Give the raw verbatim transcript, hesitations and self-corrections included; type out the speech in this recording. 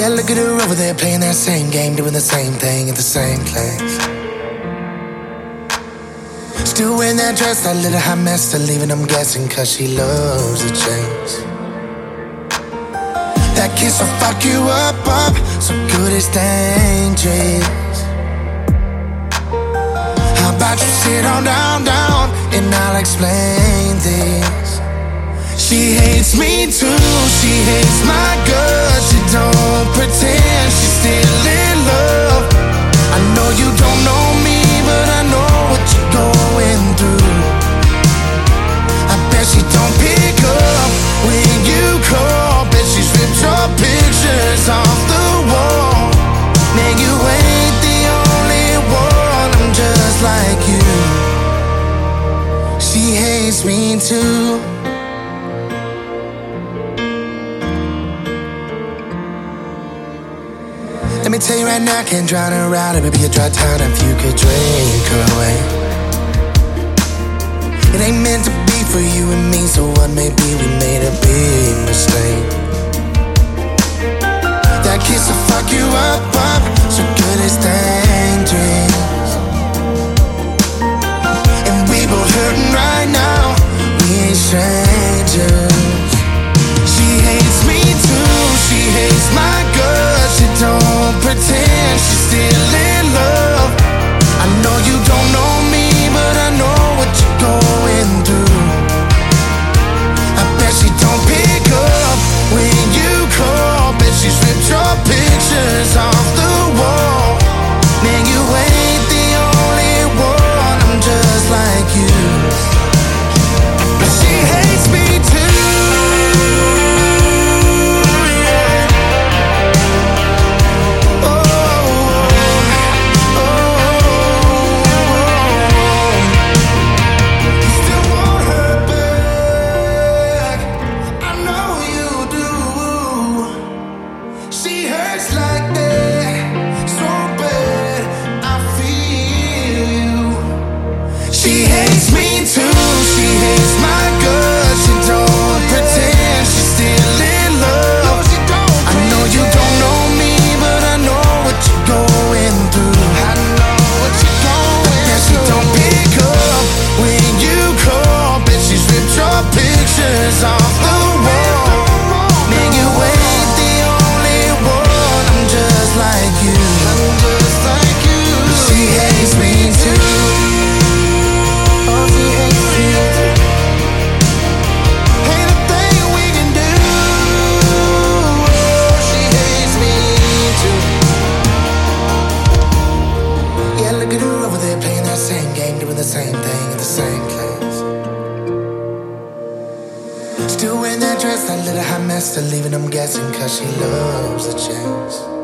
Yeah, look at her over there playing that same game, doing the same thing at the same place. Still wearing that dress, that little hot mess, still leaving them guessing, cause she loves the chase. That kiss will fuck you up, up, so good it's dangerous. How about you sit on down, down, and I'll explain this. She hates me too, she hates my guts. She don't pretend she's still in love. I know you don't know me, but I know what you're going through. I bet she don't pick up when you call. Bet she's ripped your pictures off the wall. Man, you ain't the only one, I'm just like you. She hates me too. Let me tell you right now, I can't drown her out. It would be a dry town if you could drink her away. It ain't meant to be for you and me, so what, maybe we made a big mistake. That kiss will fuck you up, up, so good it's dangerous. And we both hurting right now, we ain't strangers. She hates me too, she hates my guts. She don't pretend she's still in love. I know you don't know me, but I know what you're going through. I bet she don't pick up when you call. Bet she's ripped your pictures off the wall. Man, you ain't the only one, I'm just like you. But she hates me too. She hates me too, she hates my guts. She don't pretend she's still in love. I know you don't know me, but I know what you're going through. I know what you're going through. Bet she don't pick up when you call. Bet she's ripped your pictures off the wall. Man, you ain't the only one, I'm just like you. I'm just like you. She hates me too. The same thing in the same place. Still wearing that dress, that little hot mess, still leaving them guessing, cause she loves the chase.